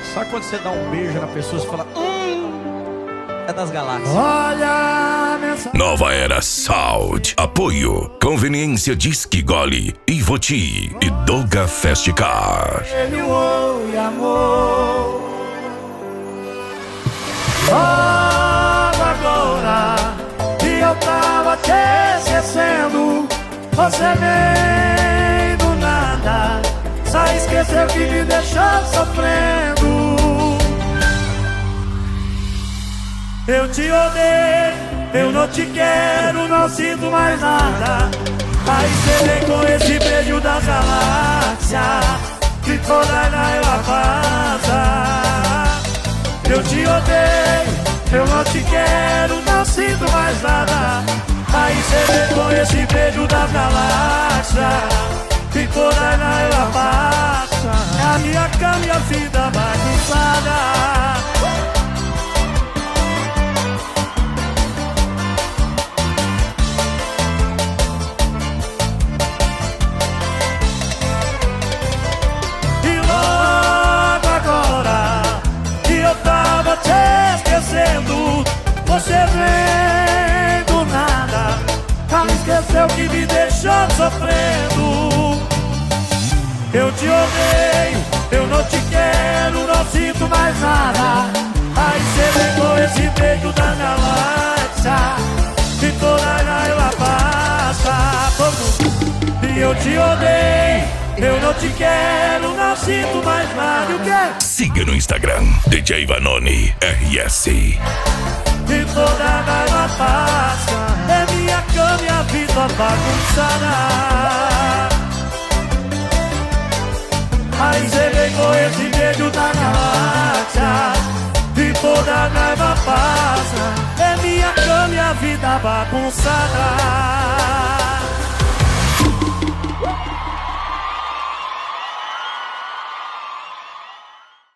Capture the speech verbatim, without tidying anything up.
Só quando você dá um beijo na pessoa, você fala, hum, é das galáxias. Olha, Nova Era Sound. Apoio Conveniência Disque Gole, Ivoti e Doga Festcar. ele oi, amor. Logo agora que eu tava te esquecendo, você vem do nada, só esqueceu que me deixou sofrendo. Eu te odeio, eu não te quero, não sinto mais nada. Aí você vem com esse beijo das galáxias, que toda ela passa. Eu te odeio, eu não te quero, não sinto mais nada. Aí você vem com esse beijo das galáxias, que toda ela passa. É a minha cama e a vida bagunçada. Você vem do nada, ah, esqueceu que me deixou sofrendo. Eu te odeio, eu não te quero, não sinto mais nada. Aí você vem com esse beijo da galáxia, que toda ela passa. E eu te odeio, eu não te quero, não sinto mais nada. E o quê? Siga no Instagram, D J Vanoni R S. E toda a raiva passa, é minha cama e a vida bagunçada. Aí cê vem com esse beijo da galáxia, e toda a raiva passa, é minha cama e a vida bagunçada.